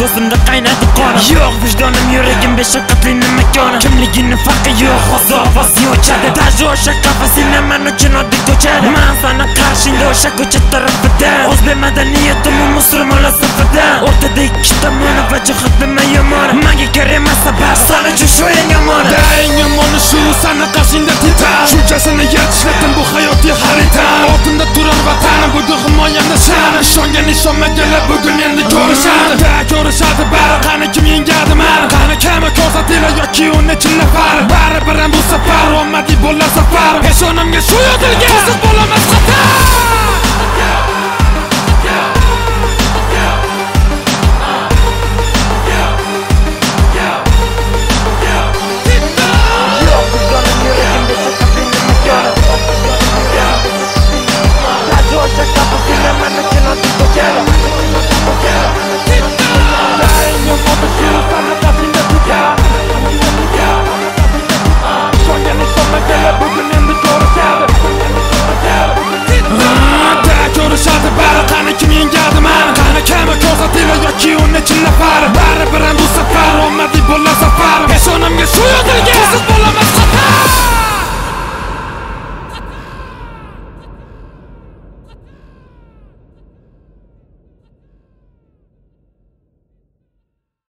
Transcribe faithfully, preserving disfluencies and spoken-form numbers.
ko'zimda qaynadi qonim. Yo'q vijdonim, yuragim beshaqqatlining makoni. Kimligining farqi yo'q, azobas yo'chadi. Taji o'sha qafasini men uchun oddiy ko'chadi. Men sana qarshingda o'sha ko'cha tarafida. O'zbek madaniyatim musulmonlar safida. O'rtada ikki tomoni va jihat bilmay yomon. Menga kerak emas sabab, sana uchun shu eng yomoni. Eng yomoni shu, sana qarshingda titan. Shunchasini yetishlatdim bu hayotiy xarita. Ortimda turar vatanim, bu himoyamda sha'ni. Ishongan ishonmaganlar bugun endi ko'rishadi. Da ko'rishadi bari, qani kim yengadi meni? Qani kami ko'rsatilar yoki uni chin nafari? Bari bilan bu safar omadiy bo'lar safar. Eshonimga shu yozilgan